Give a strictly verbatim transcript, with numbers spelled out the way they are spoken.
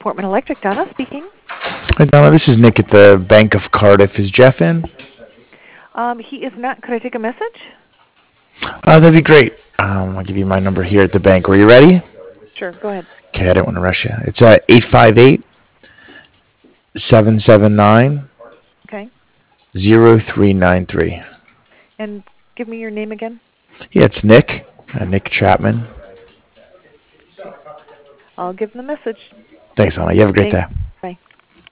Portman Electric, Donna speaking. Hi, Donna. This is Nick at the Bank of Cardiff. Is Jeff in? Um, he is not. Could I take a message? Uh, that'd be great. Um, I'll give you my number here at the bank. Are you ready? Sure, go ahead. Okay, I don't want to rush you. It's uh, eight five eight, seven seven nine, Okay. zero three nine three. And give me your name again. Yeah, it's Nick. Uh, Nick Chapman. Okay. I'll give him the message. Thanks, Donna. You have a great Thank, day.